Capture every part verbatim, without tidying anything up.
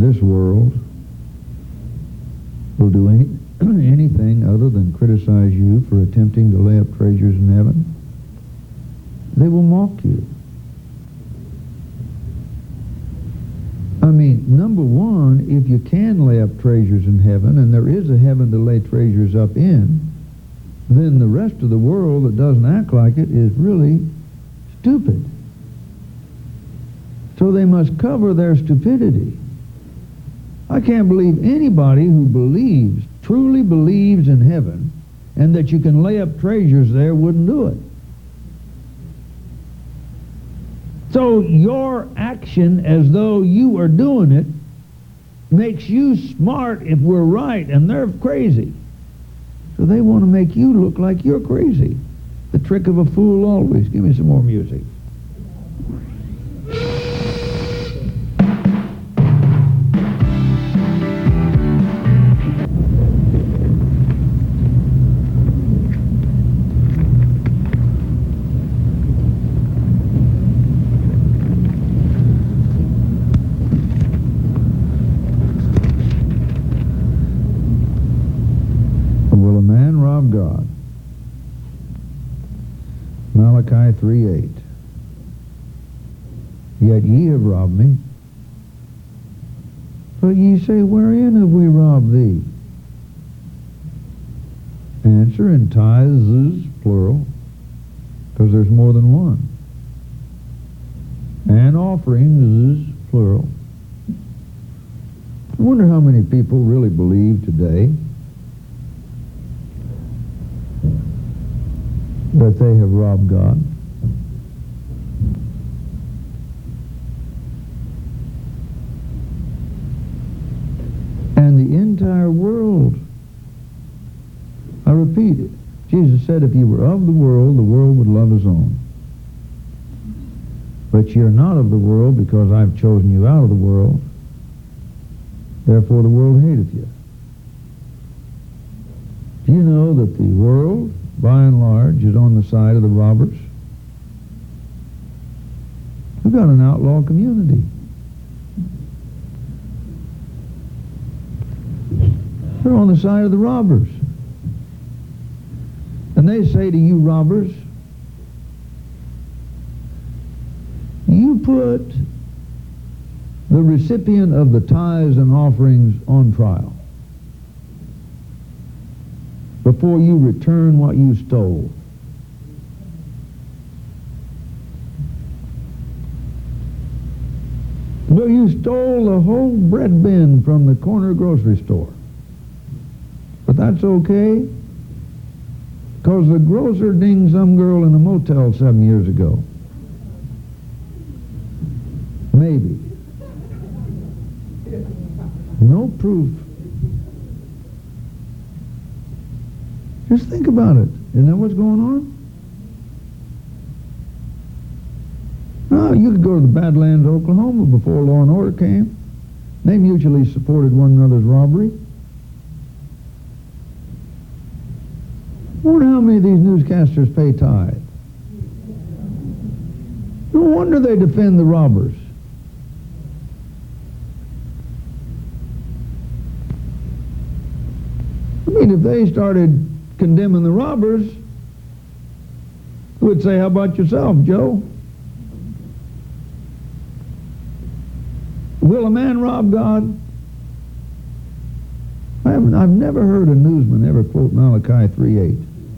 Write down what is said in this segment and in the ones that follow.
this world will do any, anything other than criticize you for attempting to lay up treasures in heaven, they will mock you. I mean, number one, if you can lay up treasures in heaven, and there is a heaven to lay treasures up in, then the rest of the world that doesn't act like it is really stupid. So they must cover their stupidity. I can't believe anybody who believes, truly believes in heaven, and that you can lay up treasures there wouldn't do it. So your action as though you are doing it makes you smart if we're right and they're crazy. So they want to make you look like you're crazy. The trick of a fool always. Give me some more music. Will a man rob God? Malachi three eight. Yet ye have robbed me. But ye say, wherein have we robbed thee? Answer, in tithes, plural, because there's more than one. And offerings, plural. I wonder how many people really believe today that they have robbed God. And the entire world, I repeat it, Jesus said, if you were of the world, the world would love his own. But you're not of the world because I've chosen you out of the world. Therefore the world hateth you. Do you know that the world, by and large, is on the side of the robbers? We've got an outlaw community. They're on the side of the robbers. And they say to you robbers, you put the recipient of the tithes and offerings on trial before you return what you stole. No, you stole the whole bread bin from the corner grocery store. But that's okay, because the grocer dinged some girl in a motel seven years ago. Maybe. No proof. Just think about it. Isn't that what's going on? No, you could go to the Badlands, Oklahoma before law and order came. They mutually supported one another's robbery. I wonder how many of these newscasters pay tithe. No wonder they defend the robbers. I mean, if they started condemning the robbers, who would say, how about yourself, Joe? Will a man rob God? I haven't, I've never heard a newsman ever quote Malachi three eight.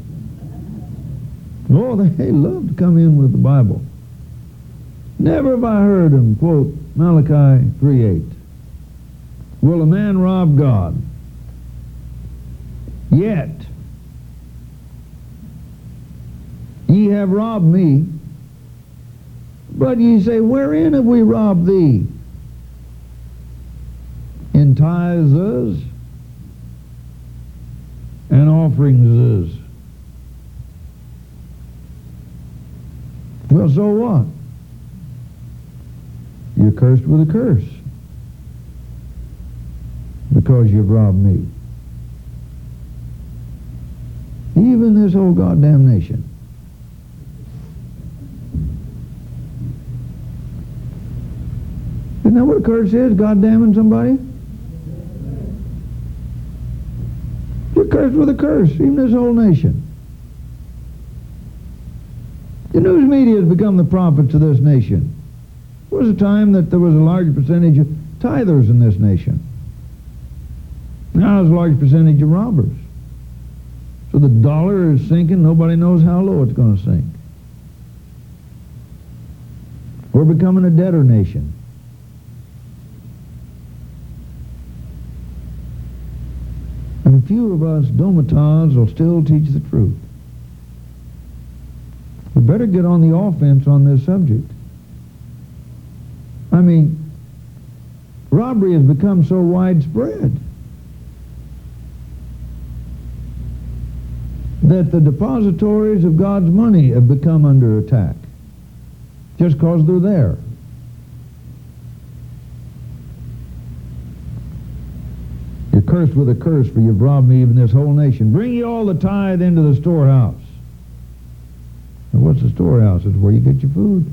Oh, they love to come in with the Bible. Never have I heard them quote Malachi three eight. Will a man rob God? Yet ye have robbed me. But ye say, wherein have we robbed thee? In tithes and offerings. Well, so what? You're cursed with a curse because you've robbed me. Even this whole goddamn nation. Isn't Isn't that what a curse is? God damning somebody? You're cursed with a curse, even this whole nation. The news media has become the prophets of this nation. There was a time that there was a large percentage of tithers in this nation. Now there's a large percentage of robbers. So the dollar is sinking. Nobody knows how low it's going to sink. We're becoming a debtor nation. And a few of us domitas will still teach the truth. We better get on the offense on this subject. I mean, robbery has become so widespread that the depositories of God's money have become under attack just because they're there. You're cursed with a curse, for you've robbed me, even this whole nation. Bring ye all the tithe into the storehouse. And what's the storehouse? It's where you get your food.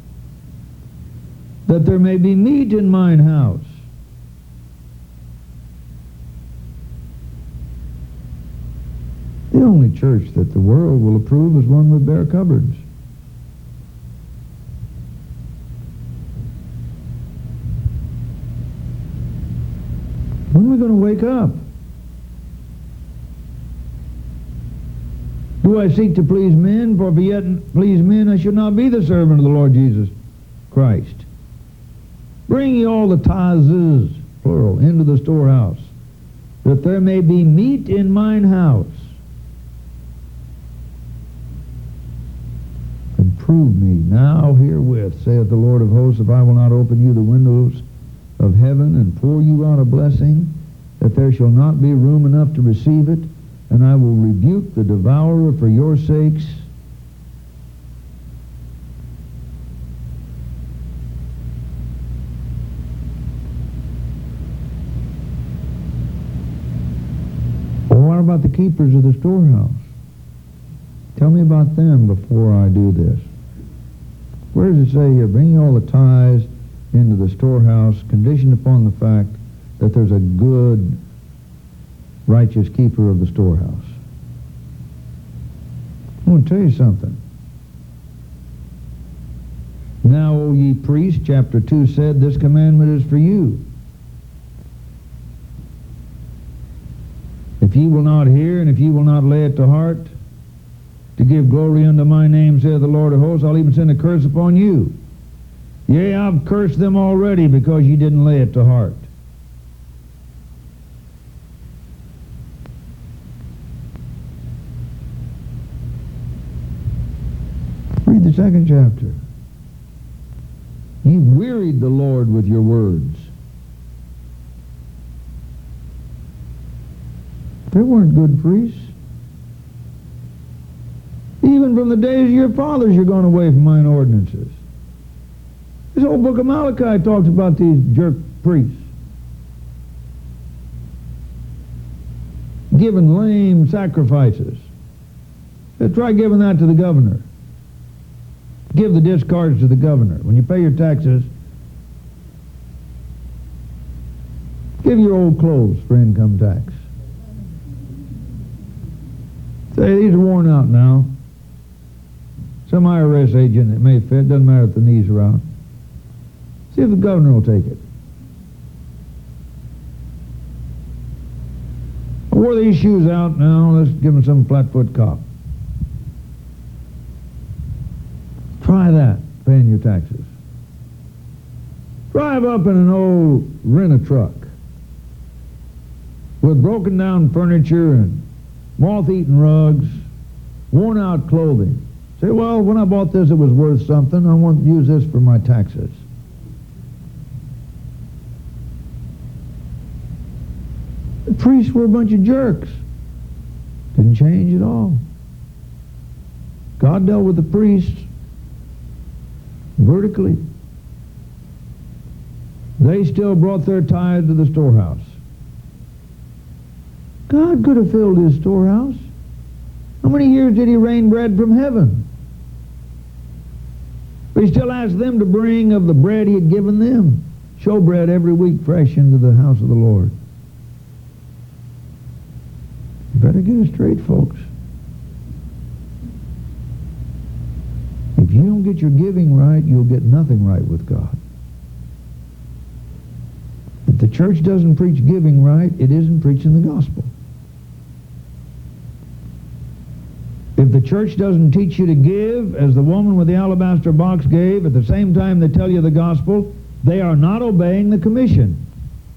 That there may be meat in mine house. The only church that the world will approve is one with bare cupboards. When are we going to wake up? Do I seek to please men? For if I yet please men, I should not be the servant of the Lord Jesus Christ. Bring ye all the tithes, plural, into the storehouse, that there may be meat in mine house. And prove me now herewith, saith the Lord of hosts, if I will not open you the windows of heaven and pour you out a blessing, that there shall not be room enough to receive it, and I will rebuke the devourer for your sakes. Well, what about the keepers of the storehouse? Tell me about them before I do this. Where does it say here, bring all the tithes into the storehouse, conditioned upon the fact that there's a good, righteous keeper of the storehouse? I want to tell you something. Now, O ye priests, chapter two said, this commandment is for you. If ye will not hear, and if ye will not lay it to heart, to give glory unto my name, saith the Lord of hosts, I'll even send a curse upon you. Yea, I've cursed them already because ye didn't lay it to heart. Read the second chapter. Ye wearied the Lord with your words. They weren't good priests. Even from the days of your fathers you're going away from mine ordinances. This whole book of Malachi talks about these jerk priests. Giving lame sacrifices. So try giving that to the governor. Give the discards to the governor. When you pay your taxes, give your old clothes for income tax. Say, these are worn out now. Some I R S agent it may fit, doesn't matter if the knees are out. See if the governor will take it. I wore these shoes out now, let's give them some flat-foot cop. Try that, paying your taxes. Drive up in an old rent-a-truck with broken down furniture and moth-eaten rugs, worn-out clothing. Say, well, when I bought this, it was worth something. I want to use this for my taxes. The priests were a bunch of jerks. Didn't change at all. God dealt with the priests vertically. They still brought their tithe to the storehouse. God could have filled his storehouse. How many years did he rain bread from heaven? But he still asked them to bring of the bread he had given them. showbread every week fresh into the house of the Lord. You better get it straight, folks. If you don't get your giving right, you'll get nothing right with God. If the church doesn't preach giving right, it isn't preaching the gospel. If the church doesn't teach you to give, as the woman with the alabaster box gave, at the same time they tell you the gospel, they are not obeying the commission.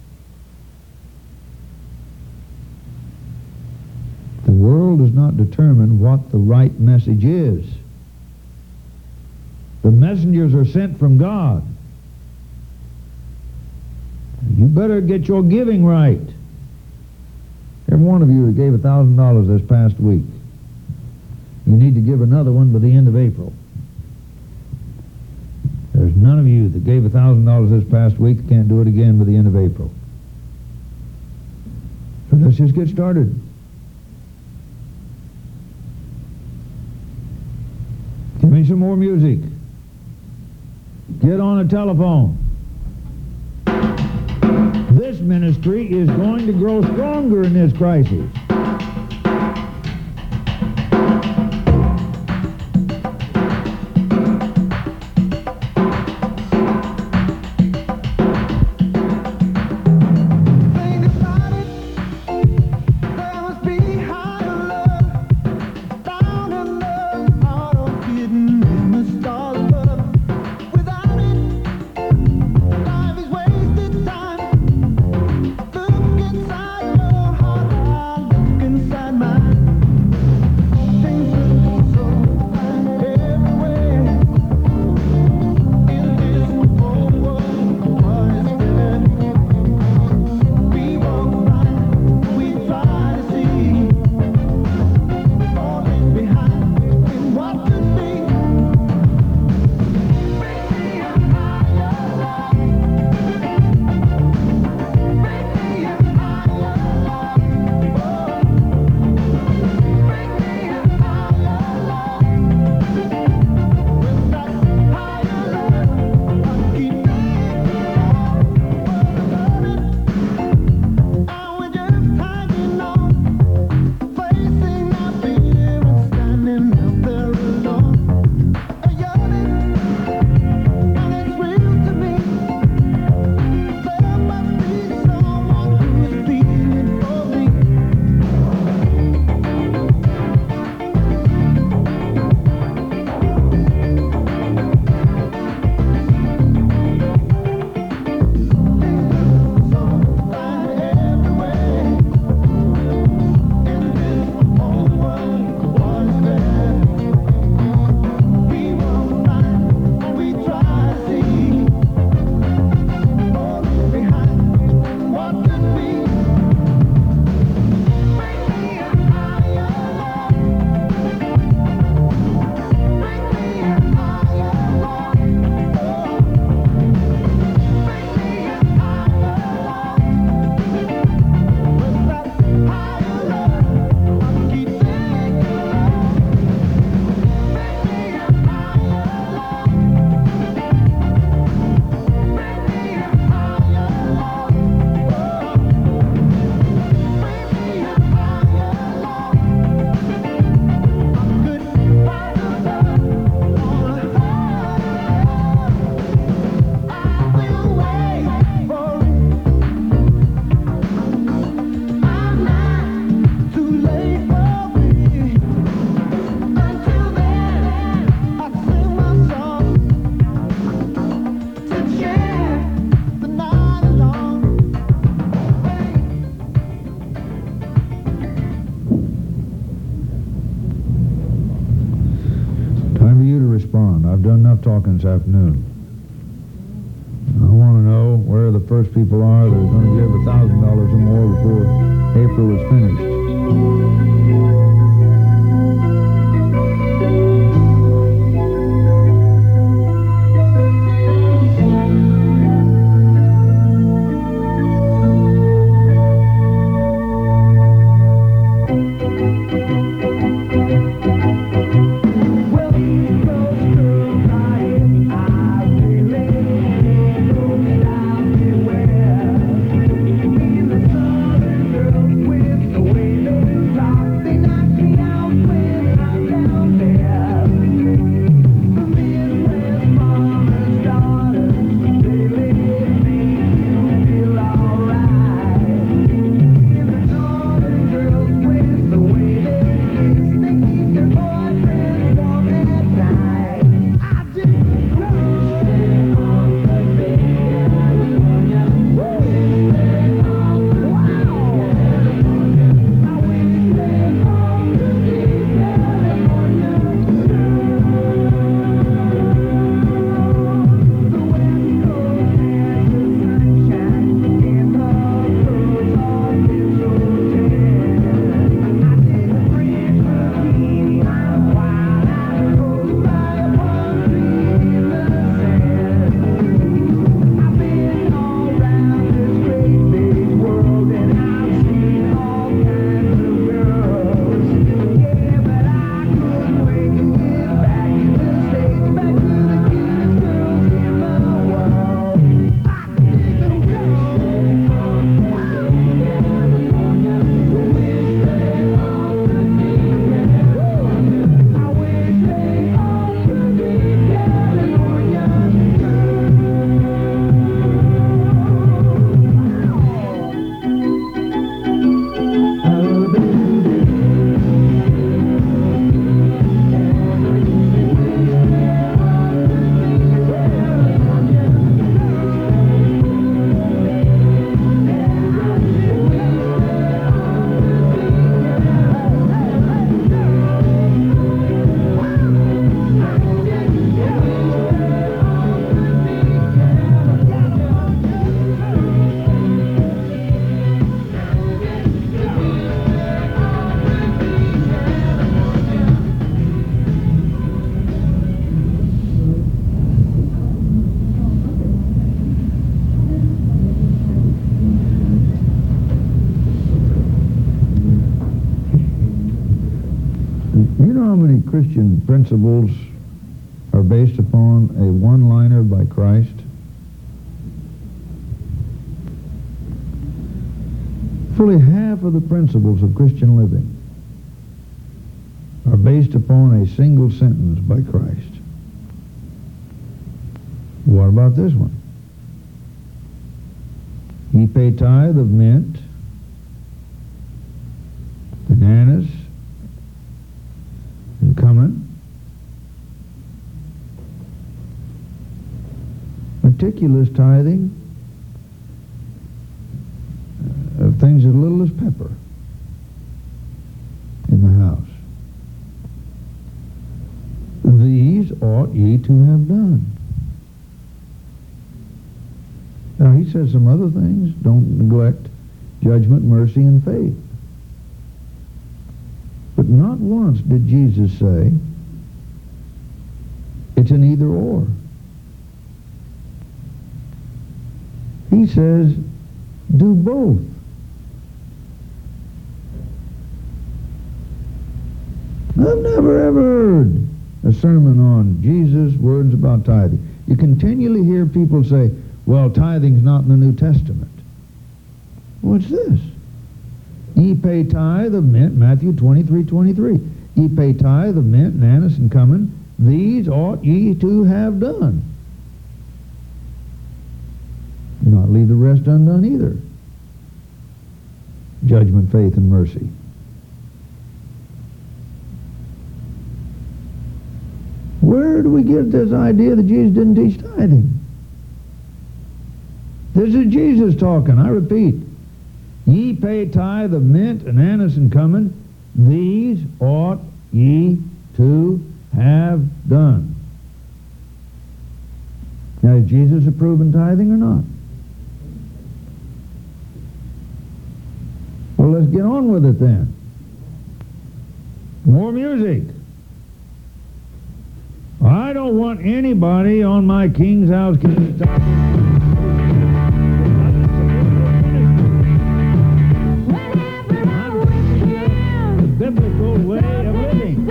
The world does not determine what the right message is. The messengers are sent from God. You better get your giving right. Every one of you that gave a thousand dollars this past week, you need to give another one by the end of April. There's none of you that gave a thousand dollars this past week that can't do it again by the end of April. So let's just get started. Give me some more music. Get on a telephone. This ministry is going to grow stronger in this crisis. I've done enough talking this afternoon. I want to know where the first people are that are going to give a thousand dollars or more before April is finished. Down many Christian principles are based upon a one-liner by Christ? Fully half of the principles of Christian living are based upon a single sentence by Christ. What about this one? Ye pay tithe of mint, and anise, and cumin. Meticulous tithing of things as little as pepper in the house. These ought ye to have done. Now he says some other things. Don't neglect judgment, mercy, and faith. But not once did Jesus say it's an either or. He says do both. I've never ever heard a sermon on Jesus' words about tithing. You continually hear people say, well, tithing's not in the New Testament. What's this? Ye pay tithe of mint, Matthew twenty-three twenty-three. Ye pay tithe of mint and anise and cumin. These ought ye to have done. Not leave the rest undone either. Judgment, faith, and mercy. Where do we get this idea that Jesus didn't teach tithing? This is Jesus talking. I repeat. Ye pay tithe of mint and anise and cumin. These ought ye to have done. Now, is Jesus approving tithing or not? Well, let's get on with it then. More music. I don't want anybody on my King's House King's House. Biblical way of living.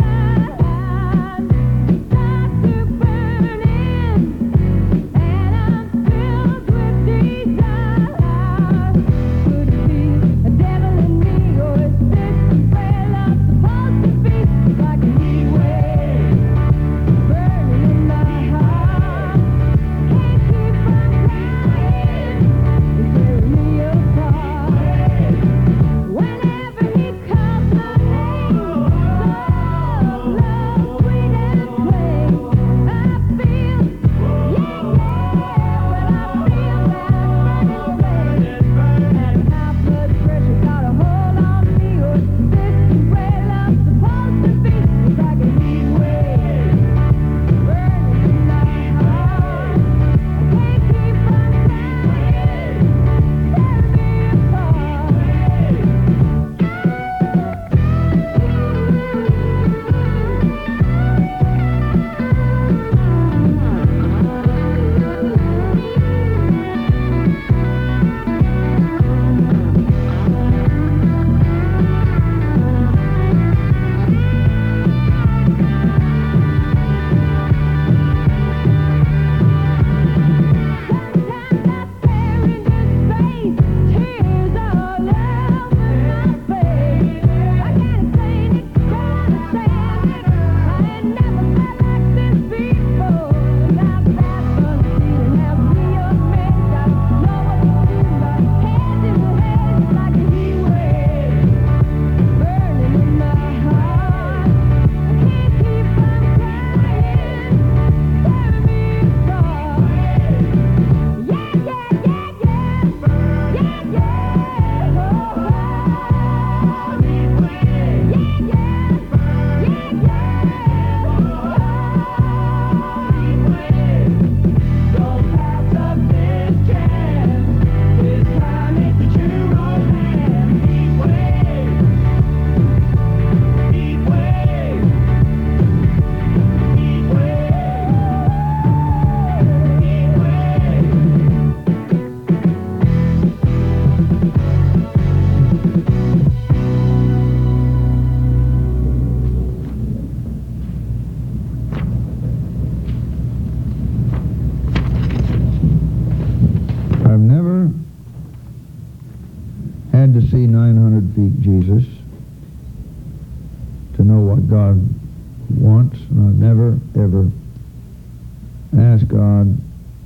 Can't keep had to see nine hundred feet Jesus to know what God wants, and I've never, ever asked God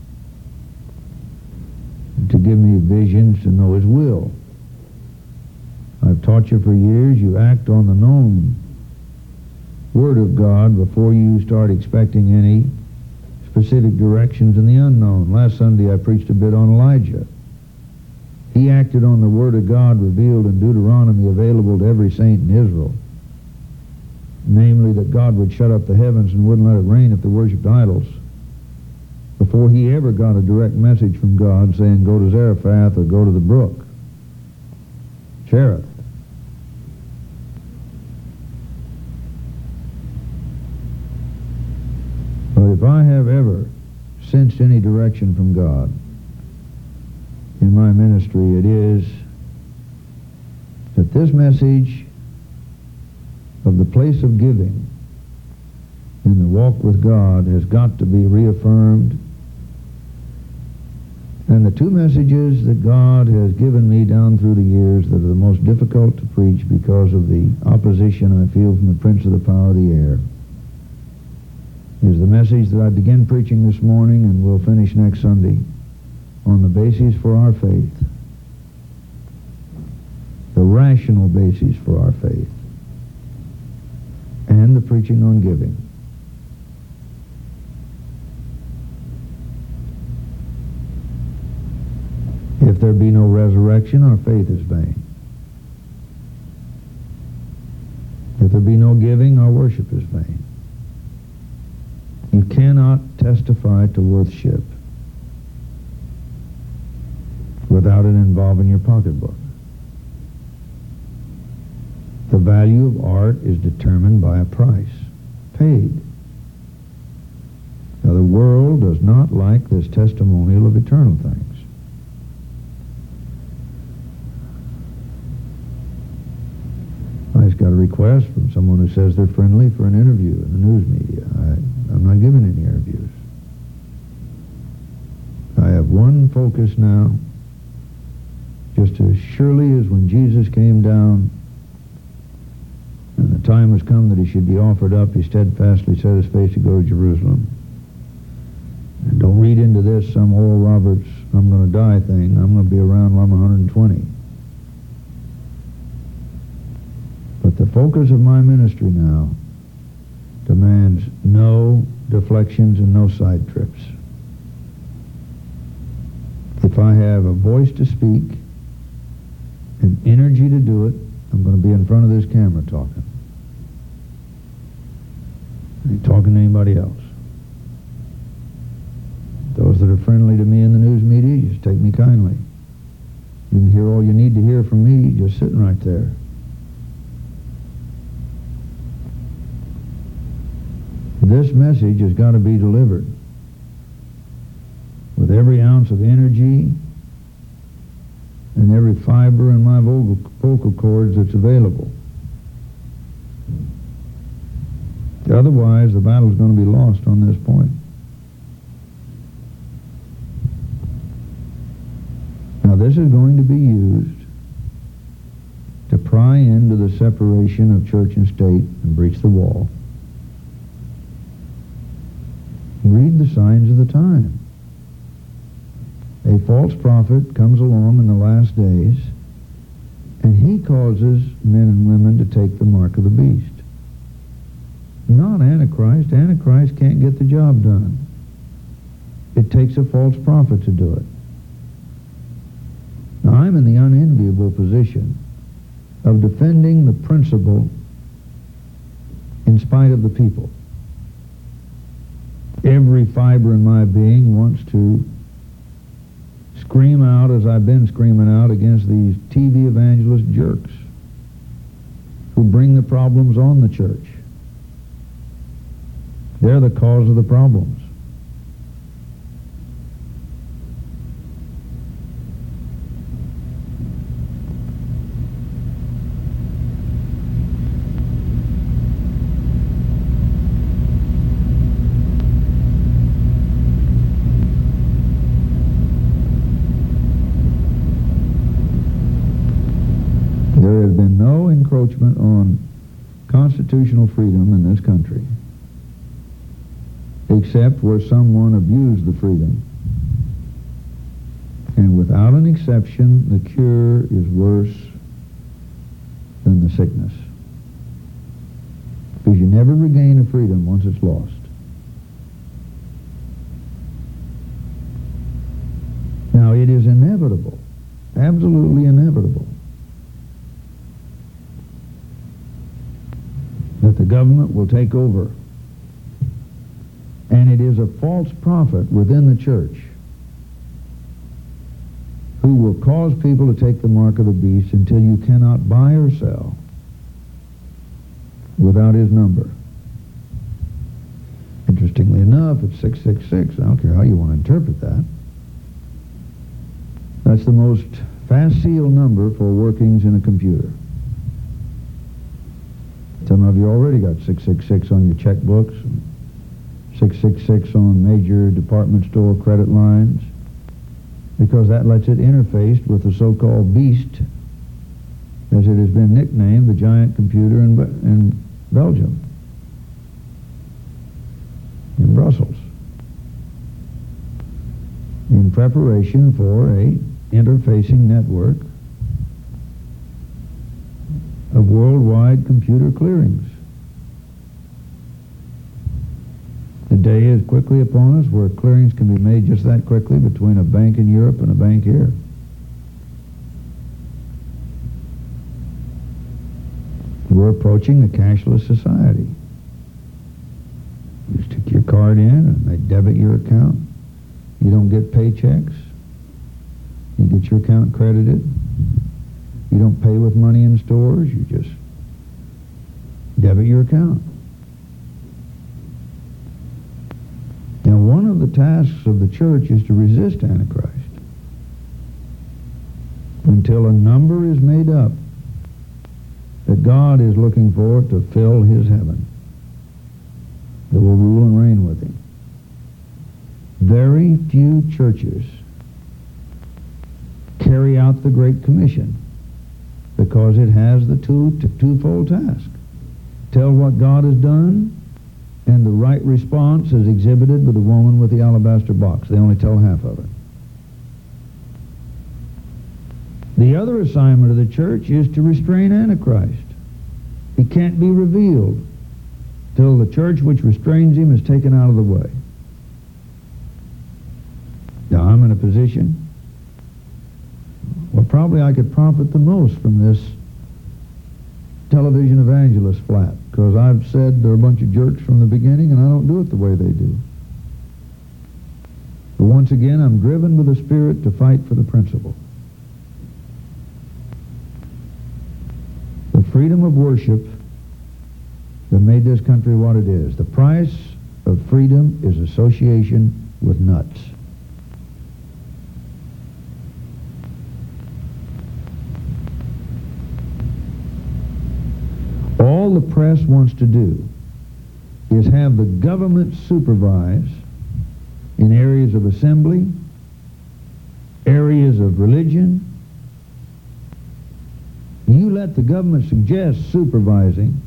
to give me visions to know His will. I've taught you for years, you act on the known Word of God before you start expecting any specific directions in the unknown. Last Sunday I preached a bit on Elijah. He acted on the Word of God revealed in Deuteronomy, available to every saint in Israel. Namely, that God would shut up the heavens and wouldn't let it rain if they worshipped idols, before he ever got a direct message from God saying, go to Zarephath or go to the brook, Cherith. But if I have ever sensed any direction from God in my ministry, it is that this message of the place of giving in the walk with God has got to be reaffirmed. And the two messages that God has given me down through the years that are the most difficult to preach because of the opposition I feel from the prince of the power of the air is the message that I began preaching this morning and will finish next Sunday on the basis for our faith, the rational basis for our faith, and the preaching on giving. If there be no resurrection, our faith is vain. If there be no giving, our worship is vain. You cannot testify to worship without it involving your pocketbook. The value of art is determined by a price paid. Now, the world does not like this testimonial of eternal things. I just got a request from someone who says they're friendly for an interview in the news media. I, I'm not giving any interviews. I have one focus now, just as surely as when Jesus came down and the time has come that he should be offered up, he steadfastly set his face to go to Jerusalem. And don't read into this some Oral Roberts, I'm going to die thing. I'm going to be around when I'm one hundred twenty. But the focus of my ministry now demands no deflections and no side trips. If I have a voice to speak and energy to do it, I'm going to be in front of this camera talking. I ain't talking to anybody else. Those that are friendly to me in the news media, just take me kindly. You can hear all you need to hear from me just sitting right there. This message has got to be delivered with every ounce of energy and every fiber in my vocal, vocal cords that's available. Otherwise, the battle's going to be lost on this point. Now, this is going to be used to pry into the separation of church and state and breach the wall. Read the signs of the time. A false prophet comes along in the last days, and he causes men and women to take the mark of the beast. Not Antichrist. Antichrist can't get the job done. It takes a false prophet to do it. Now, I'm in the unenviable position of defending the principle in spite of the people. Every fiber in my being wants to scream out, as I've been screaming out, against these T V evangelist jerks who bring the problems on the church. They're the cause of the problems. no encroachment on constitutional freedom in this country, except where someone abused the freedom. And without an exception, the cure is worse than the sickness. Because you never regain a freedom once it's lost. Now, it is inevitable, absolutely inevitable, that the government will take over. And it is a false prophet within the church who will cause people to take the mark of the beast until you cannot buy or sell without his number. Interestingly enough, it's six six six. I don't care how you want to interpret that. That's the most facile number for workings in a computer. Some of you already got six six six on your checkbooks, six six six on major department store credit lines, because that lets it interface with the so-called beast, as it has been nicknamed, the giant computer in, in Belgium, in Brussels, in preparation for a interfacing network of worldwide computer clearings. The day is quickly upon us where clearings can be made just that quickly between a bank in Europe and a bank here. We're approaching the cashless society. You stick your card in and they debit your account. You don't get paychecks. You get your account credited. You don't pay with money in stores. You just debit your account. Now, one of the tasks of the church is to resist Antichrist until a number is made up that God is looking for to fill his heaven, that will rule and reign with him. Very few churches carry out the Great Commission because it has the two, t- twofold task. Tell what God has done, and the right response is exhibited by the woman with the alabaster box. They only tell half of it. The other assignment of the church is to restrain Antichrist. He can't be revealed till the church which restrains him is taken out of the way. Now, I'm in a position where probably I could profit the most from this television evangelist flap, because I've said they're a bunch of jerks from the beginning, and I don't do it the way they do. But once again, I'm driven with the Spirit to fight for the principle. The freedom of worship that made this country what it is. The price of freedom is association with nuts. All the press wants to do is have the government supervise in areas of assembly, areas of religion. You let the government suggest supervising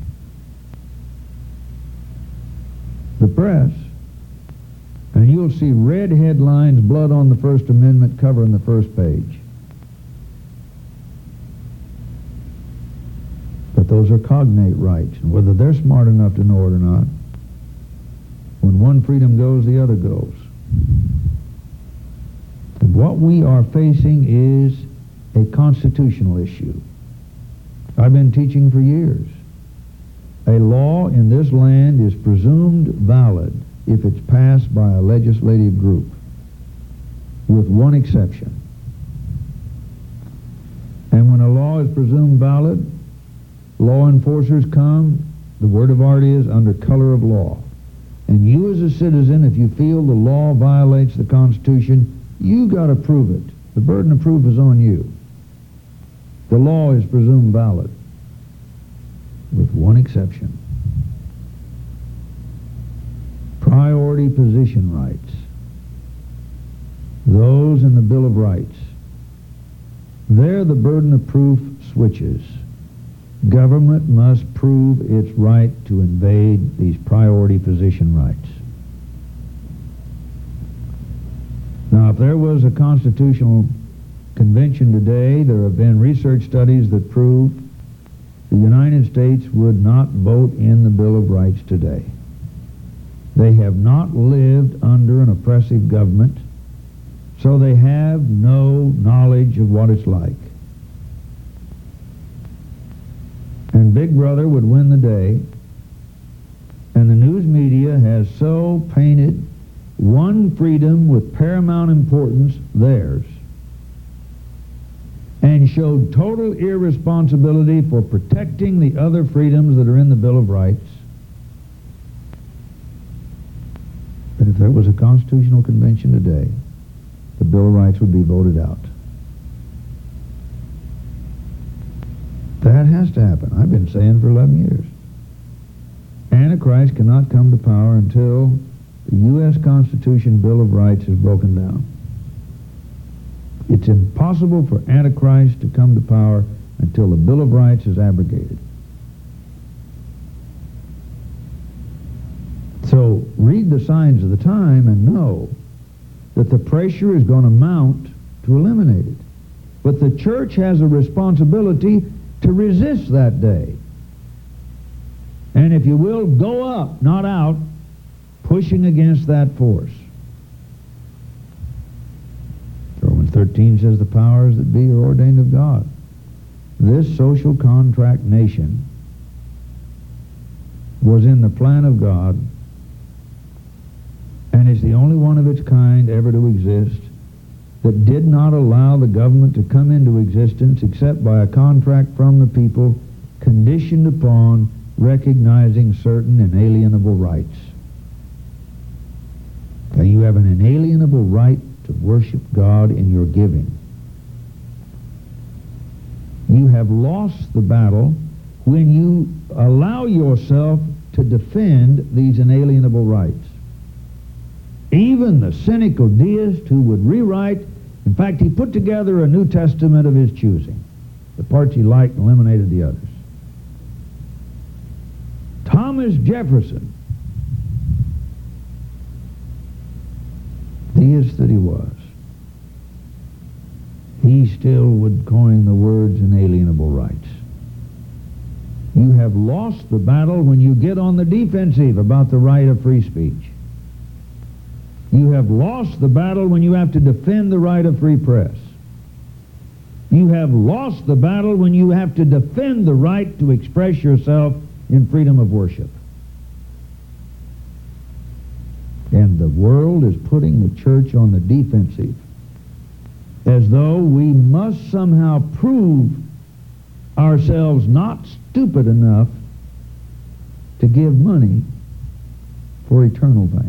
the press, and you'll see red headlines, blood on the First Amendment covering the first page. But those are cognate rights, and whether they're smart enough to know it or not, when one freedom goes, the other goes. And what we are facing is a constitutional issue. I've been teaching for years. A law in this land is presumed valid if it's passed by a legislative group, with one exception. And when a law is presumed valid, law enforcers come, the word of art is, under color of law. And you as a citizen, if you feel the law violates the Constitution, you got to prove it. The burden of proof is on you. The law is presumed valid, with one exception. Priority position rights. Those in the Bill of Rights. There the burden of proof switches. Government must prove its right to invade these priority position rights. Now, if there was a constitutional convention today, there have been research studies that prove the United States would not vote in the Bill of Rights today. They have not lived under an oppressive government, so they have no knowledge of what it's like. And Big Brother would win the day, and the news media has so painted one freedom with paramount importance, theirs, and showed total irresponsibility for protecting the other freedoms that are in the Bill of Rights, that if there was a constitutional convention today, the Bill of Rights would be voted out. That has to happen. I've been saying for eleven years. Antichrist cannot come to power until the U S Constitution Bill of Rights is broken down. It's impossible for Antichrist to come to power until the Bill of Rights is abrogated. So read the signs of the time and know that the pressure is going to mount to eliminate it. But the church has a responsibility to resist that day. And if you will, go up, not out, pushing against that force. Romans thirteen says the powers that be are ordained of God. This social contract nation was in the plan of God, and is the only one of its kind ever to exist, that did not allow the government to come into existence except by a contract from the people conditioned upon recognizing certain inalienable rights. Now, you have an inalienable right to worship God in your giving. You have lost the battle when you allow yourself to defend these inalienable rights. Even the cynical deist who would rewrite, in fact, he put together a New Testament of his choosing. The parts he liked and eliminated the others. Thomas Jefferson, deist that he was, he still would coin the words inalienable rights. You have lost the battle when you get on the defensive about the right of free speech. You have lost the battle when you have to defend the right of free press. You have lost the battle when you have to defend the right to express yourself in freedom of worship. And the world is putting the church on the defensive, as though we must somehow prove ourselves not stupid enough to give money for eternal things.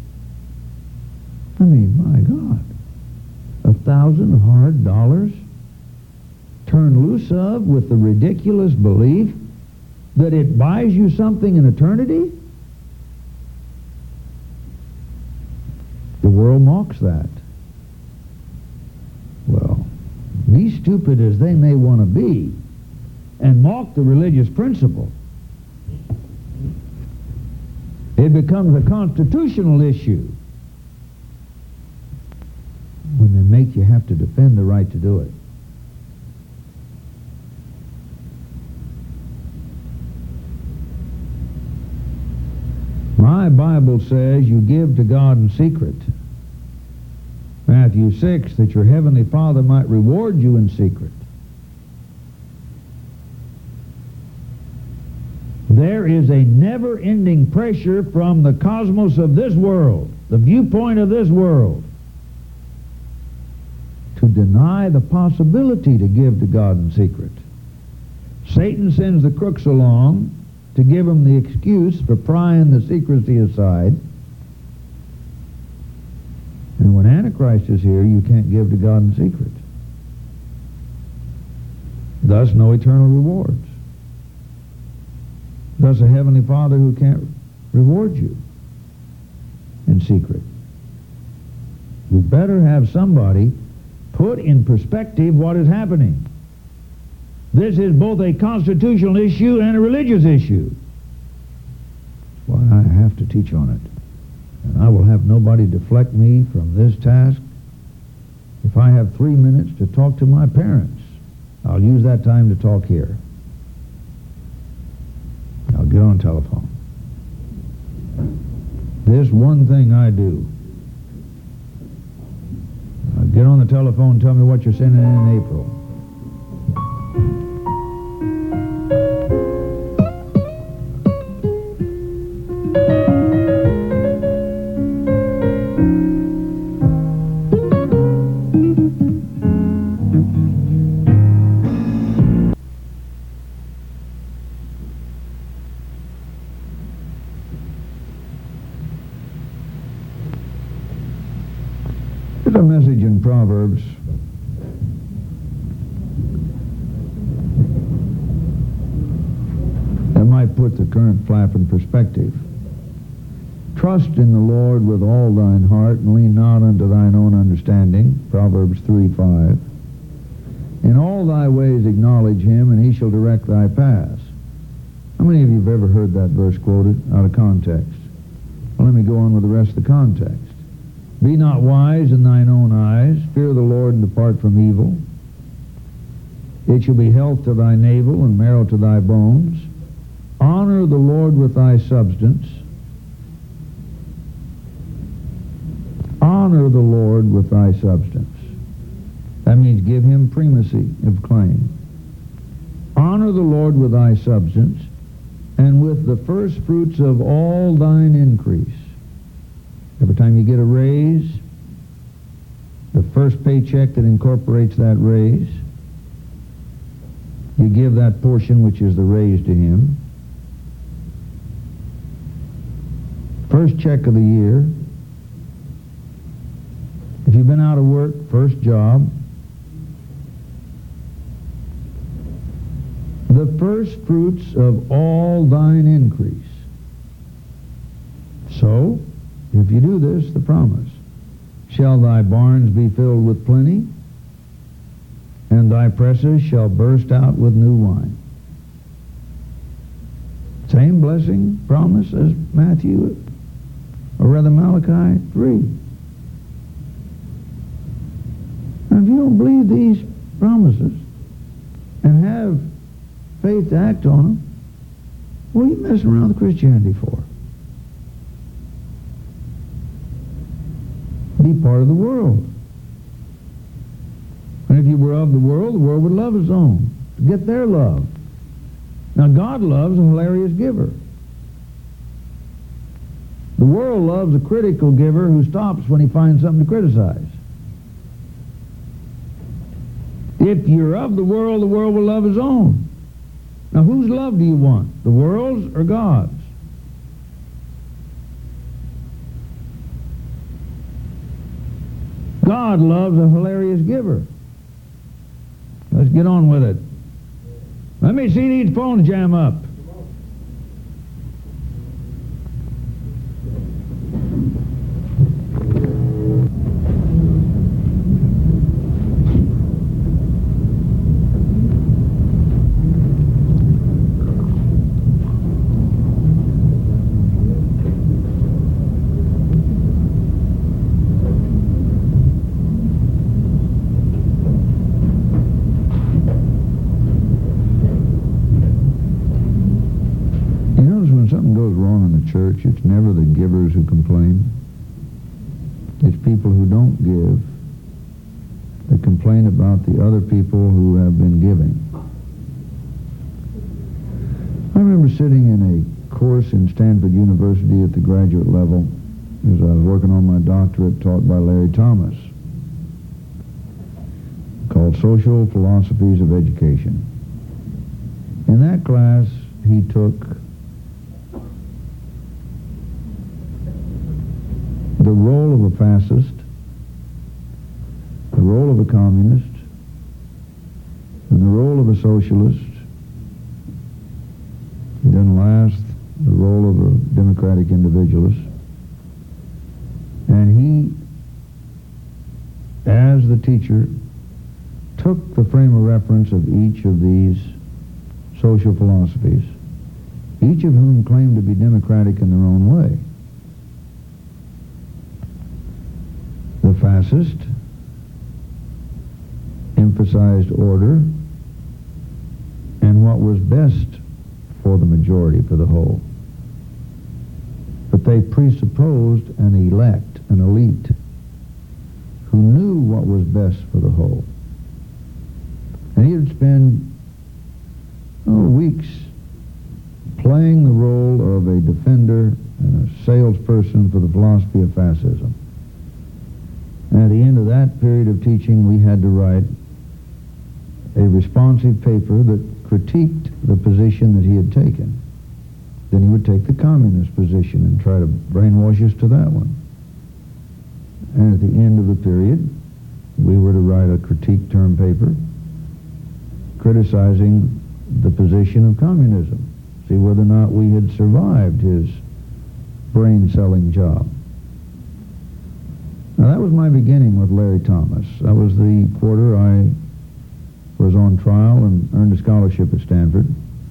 I mean, my God, a thousand hard dollars turned loose of with the ridiculous belief that it buys you something in eternity? The world mocks that. Well, be stupid as they may want to be and mock the religious principle, it becomes a constitutional issue when they make you have to defend the right to do it. My Bible says you give to God in secret. Matthew six, that your heavenly Father might reward you in secret. There is a never-ending pressure from the cosmos of this world, the viewpoint of this world, to deny the possibility to give to God in secret. Satan sends the crooks along to give them the excuse for prying the secrecy aside. And when Antichrist is here, you can't give to God in secret. Thus, no eternal rewards. Thus, a heavenly Father who can't reward you in secret. We better have somebody put in perspective what is happening. This is both a constitutional issue and a religious issue. That's why I have to teach on it. And I will have nobody deflect me from this task. If I have three minutes to talk to my parents, I'll use that time to talk here. I'll get on telephone. This one thing I do. I'll get on the telephone and tell me what you're sending in April. There's a message in Proverbs that might put the current flap in perspective. Trust in the Lord with all thine heart, and lean not unto thine own understanding, Proverbs three five. In all thy ways acknowledge him, and he shall direct thy paths. How many of you have ever heard that verse quoted out of context? Well, let me go on with the rest of the context. Be not wise in thine own eyes. Fear the Lord and depart from evil. It shall be health to thy navel and marrow to thy bones. Honor the Lord with thy substance. Honor the Lord with thy substance. That means give him primacy of claim. Honor the Lord with thy substance, and with the first fruits of all thine increase. Every time you get a raise, the first paycheck that incorporates that raise, you give that portion which is the raise to him. First check of the year. If you've been out of work, first job. The first fruits of all thine increase. So, if you do this, the promise, shall thy barns be filled with plenty, and thy presses shall burst out with new wine. Same blessing, promise as Matthew, or rather Malachi three. Now, if you don't believe these promises and have faith to act on them, what are you messing around with Christianity for? Be part of the world. And if you were of the world, the world would love its own. Get their love. Now, God loves a hilarious giver. The world loves a critical giver who stops when he finds something to criticize. If you're of the world, the world will love his own. Now, whose love do you want? The world's or God's? God loves a hilarious giver. Let's get on with it. Let me see these phones jam up. Church, it's never the givers who complain. It's people who don't give that complain about the other people who have been giving. I remember sitting in a course in Stanford University at the graduate level as I was working on my doctorate taught by Larry Thomas, called Social Philosophies of Education. In that class, he took the role of a fascist, the role of a communist, and the role of a socialist, and then last, the role of a democratic individualist. And he, as the teacher, took the frame of reference of each of these social philosophies, each of whom claimed to be democratic in their own way. The fascist emphasized order and what was best for the majority, for the whole. But they presupposed an elect, an elite, who knew what was best for the whole. And he would spend oh, weeks playing the role of a defender and a salesperson for the philosophy of fascism. And at the end of that period of teaching, we had to write a responsive paper that critiqued the position that he had taken. Then he would take the communist position and try to brainwash us to that one. And at the end of the period, we were to write a critique term paper criticizing the position of communism, see whether or not we had survived his brain-selling job. Now that was my beginning with Larry Thomas. That was the quarter I was on trial and earned a scholarship at Stanford.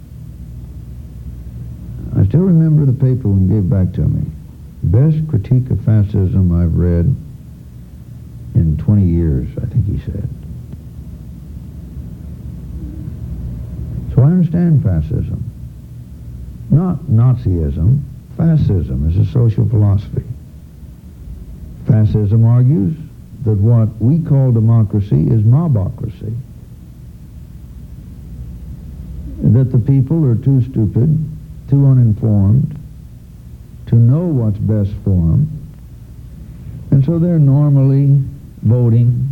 I still remember the paper when he gave it back to me. Best critique of fascism I've read in twenty years, I think he said. So I understand fascism. Not Nazism. Fascism is a social philosophy. Fascism argues that what we call democracy is mobocracy. That the people are too stupid, too uninformed to know what's best for them. And so they're normally voting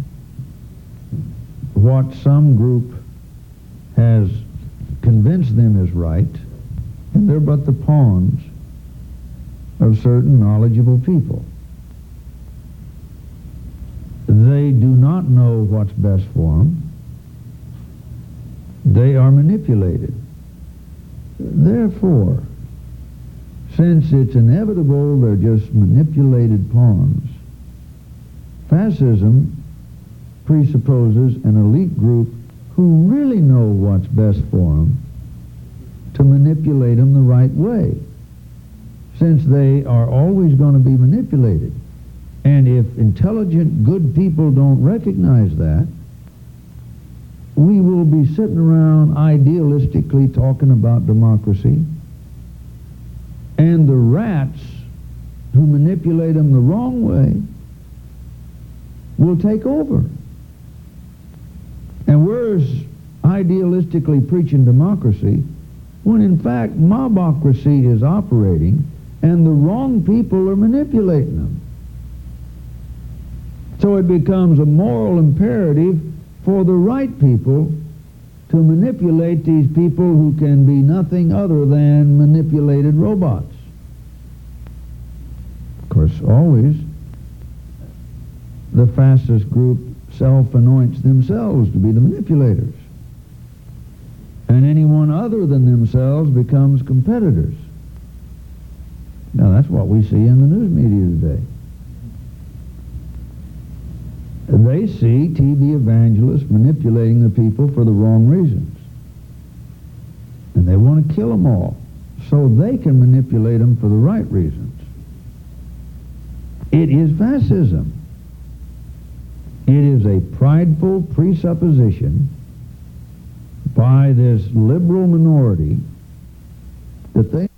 what some group has convinced them is right, and they're but the pawns of certain knowledgeable people. They do not know what's best for them. They are manipulated. Therefore, since it's inevitable they're just manipulated pawns, fascism presupposes an elite group who really know what's best for them to manipulate them the right way, since they are always going to be manipulated. And if intelligent, good people don't recognize that, we will be sitting around idealistically talking about democracy, and the rats who manipulate them the wrong way will take over. And we're idealistically preaching democracy when in fact mobocracy is operating and the wrong people are manipulating them. So it becomes a moral imperative for the right people to manipulate these people who can be nothing other than manipulated robots. Of course, always the fascist group self-anoints themselves to be the manipulators. And anyone other than themselves becomes competitors. Now that's what we see in the news media today. They see T V evangelists manipulating the people for the wrong reasons. And they want to kill them all so they can manipulate them for the right reasons. It is fascism. It is a prideful presupposition by this liberal minority that they